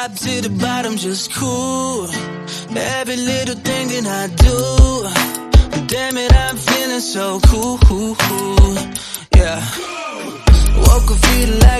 top to the bottom, just cool. Every little thing that I do, damn it, I'm feeling so cool. Yeah. Woke up feeling like